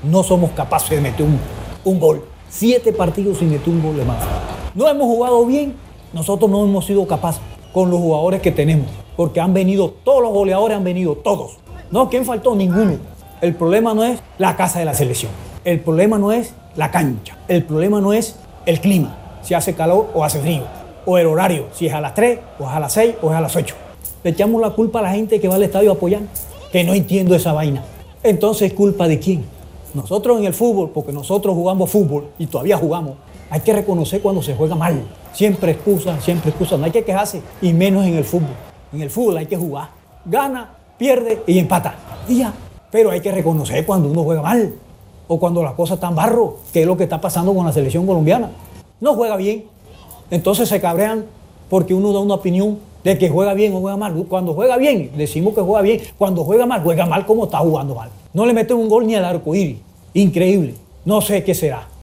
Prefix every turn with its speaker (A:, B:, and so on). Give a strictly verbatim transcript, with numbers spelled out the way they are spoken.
A: no somos capaces de meter un, un gol. Siete partidos sin meter un gol de más. No hemos jugado bien, nosotros no hemos sido capaces con los jugadores que tenemos, porque han venido, todos los goleadores han venido, todos. No, ¿quién faltó? Ninguno. El problema no es la casa de la selección, el problema no es la cancha, el problema no es el clima, si hace calor o hace frío, o el horario, si es a las tres, o es a las seis, o es a las ocho. Le echamos la culpa a la gente que va al estadio a apoyar, que no entiendo esa vaina. Entonces, ¿culpa de quién? Nosotros en el fútbol, porque nosotros jugamos fútbol y todavía jugamos, hay que reconocer cuando se juega mal. Siempre excusa, siempre excusa, no hay que quejarse, y menos en el fútbol. En el fútbol hay que jugar. Gana, pierde y empata. Y ya. Pero hay que reconocer cuando uno juega mal, o cuando las cosas están barro, que es lo que está pasando con la selección colombiana. No juega bien. Entonces se cabrean porque uno da una opinión de que juega bien o juega mal. Cuando juega bien, decimos que juega bien. Cuando juega mal, juega mal como está jugando mal. No le meten un gol ni al arco iris. Increíble. No sé qué será.